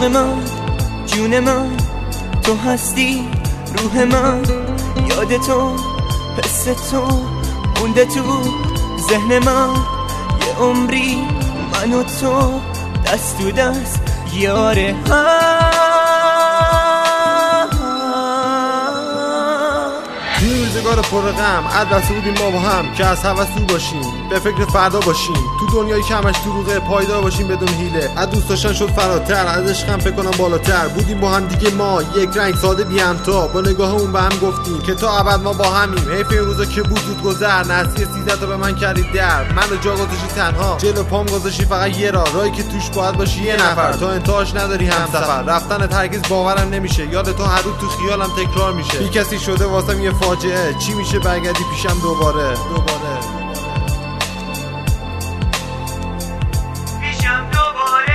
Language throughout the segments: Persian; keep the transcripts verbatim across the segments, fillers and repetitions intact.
عشق من، جون من، تو هستی روح من، یاد تو، حس تو مونده تو ذهن من، یه عمری من و تو دست تو دست یاره هم. توی روزگار پر غم عدسه بودیم ما با هم که از هوس دور باشیم، به فکر فردا باشیم، تو دنیایی که همش دروغه پایدار باشیم بدون حیله. از دوست داشتن شد فراتر، از عشقم فکر کنم بالاتر، بودیم با هم دیگه ما یک رنگ ساده بی همتا، با نگاهمون به هم گفتیم که تا ابد ما با همیم. حیف این روزا که بود زود گذر، نسیه سیزده تا به من کردی در، من رو جا گذاشتی تنها، جلو پام گذاشتی فقط یه راه، راهی که توش باید باشی یه نفر، تا انتهاش نداری همسفر. رفتنت هرگز باورم نمیشه، یاد تو هر روز تو خیالم تکرار میشه، بی کسی شده واسم یه فاجعه، چی میشه برگردی پیشم دوباره دوباره پیشم دوباره.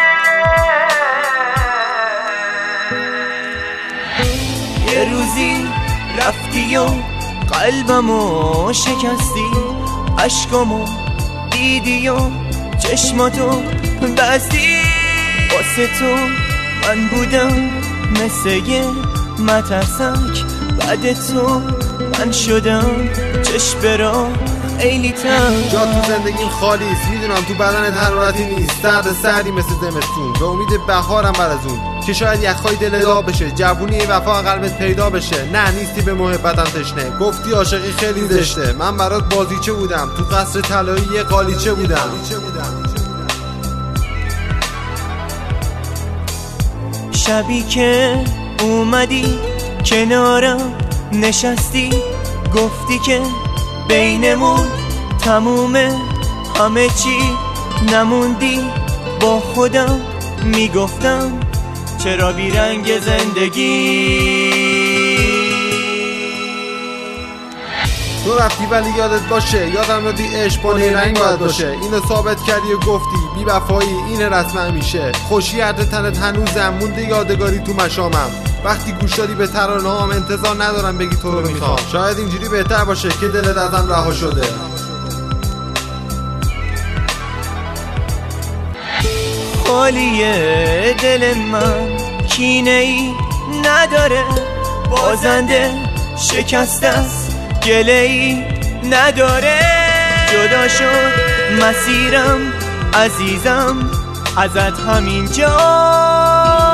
یه روزی رفتی و قلبمو شکستی، عشقمو دیدی و چشماتو بستی، واسه تو من بودم مثل یه مترسک، بعد تو من شدم چشم برا ایلیتم. جا تو زندگیم خالیست، میدونم تو بدنت حرارتی نیست، سرد سردی مثل زمستون، به امید بهارم بعد از اون که شاید یخهای دل داغ بشه، جوونی وفا قلبت پیدا بشه. نه نیستی به محبتم تشنه، گفتی عاشقی خیلی زشته، من برات بازیچه بودم، تو قصر طلایی یه قالیچه بودم. شبی که اومدی کنارم نشستی، گفتی که بینمون تمومه همه چی، نموندی با خودم میگفتم چرا بیرنگ زندگی. تو رفتی ولی یادت باشه، یادم دادی عشق با نیرنگ باید باشه، اینو ثابت کردی و گفتی بی وفایی اینه رسم همیشه، خوشی هرد تنت هنوزم مونده یادگاری تو مشامم، وقتی گوش دادی به ترانه هام انتظار ندارم بگی تو رو میخوام، شاید اینجوری بهتر باشه که دلت ازم رها شده. خالیه دل من کینه ای نداره، بازنده شکست است گله ای نداره، جدا شد مسیرم عزیزم ازت همینجا.